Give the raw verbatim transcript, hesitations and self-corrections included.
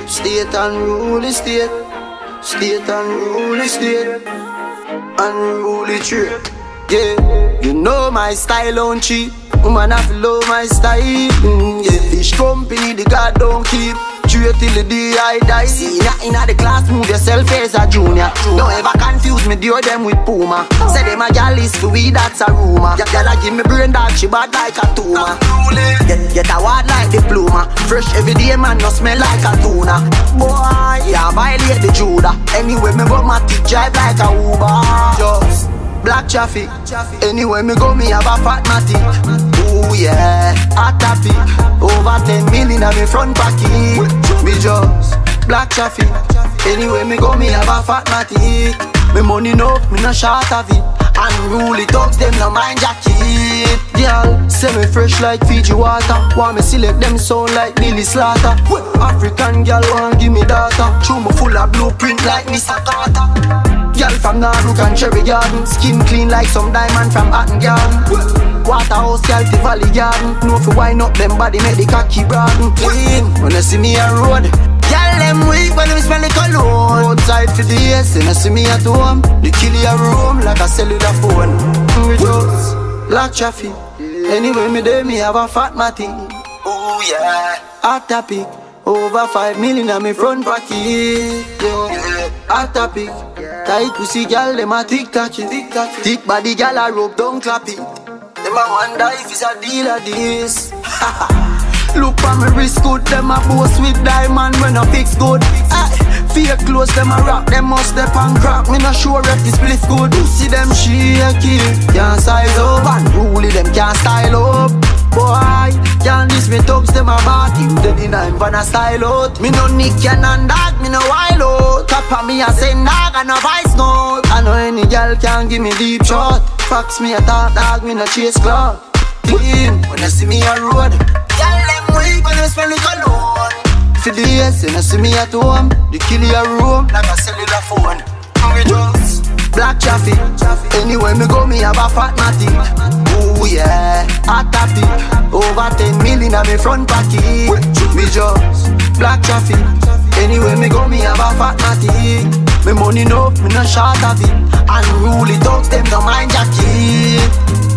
State unruly state. State unruly state. Unruly trade. Yeah, you know my style on cheap. Woman have to love my style. Mm, yeah, fish company the God don't keep. Trade till the day I die. See ya inna the class, move yourself as a junior. Don't ever confuse me, deal them with Puma. Say them a gal is for we, that's a rumor. Ya gal a give me brain dog, she bad like a tumor. Get, get a word like diploma. Fresh every day, man, no smell like a tuna. Boy, yeah, violate the Judah. Anyway, me go my teeth drive like a Uber. Just black traffic. Anyway, me go, me have a fat matic. Ooh yeah, hot topic. Over ten million on me front pocket. Me just black traffic. Anyway, me go, me have a fat matic. Me money no, me no short of it. Unruly thugs, them no mind jacket. Girl, say me fresh like Fiji water. Want me select them sound like Lily Slaughter. African girl want give me data. Show me full of blueprint like Mister Carter. Girl from Naruk and Cherry Garden. Skin clean like some diamond from Hatton Garden. Waterhouse girl to Valley Garden. Know fi wind up them body make the cocky broaden. Clean, when you see me on road. Girl them weak when them smell the cologne. Outside for the yes, and you see me at home. They kill your room like a cellular phone. We just black traffic. Anyway me there me have a fat matty. Oh yeah, hot topic. Over five million on me front pocket. Yeah, hot topic. Tight pussy gal, them a tick-tack it. Thick body gal a rope, don't clap it. Them a wonder if it's a deal of this. Look for me wrist good, them a boast with diamond when I fix good. Ay, fake clothes, them a rock, them must step and crack. Me not sure if this split good. See them shaky, can't size up. Unruly, them can't style up. Boy, can't diss me thugs, them a party. Then in I'm gonna style out. Me no nick and dog, me no wild out. Tap on me a send dog and a vice note. I know any girl can give me deep shot. Fox me a talk dog, me no chase clout. Clean, when you see me on road. Girl them weak when you smell the cologne. For the yes, and you see me at home. They kill your room like a cellular phone. We just black traffic. Anyway me go, me have a fat matic. Ooh yeah, hot topic. Over ten million on me front pocket. Me just black traffic. Anyway me go, me have a fat matic. Me money no, me no short of it. Unruly thugs, them no mind jacket.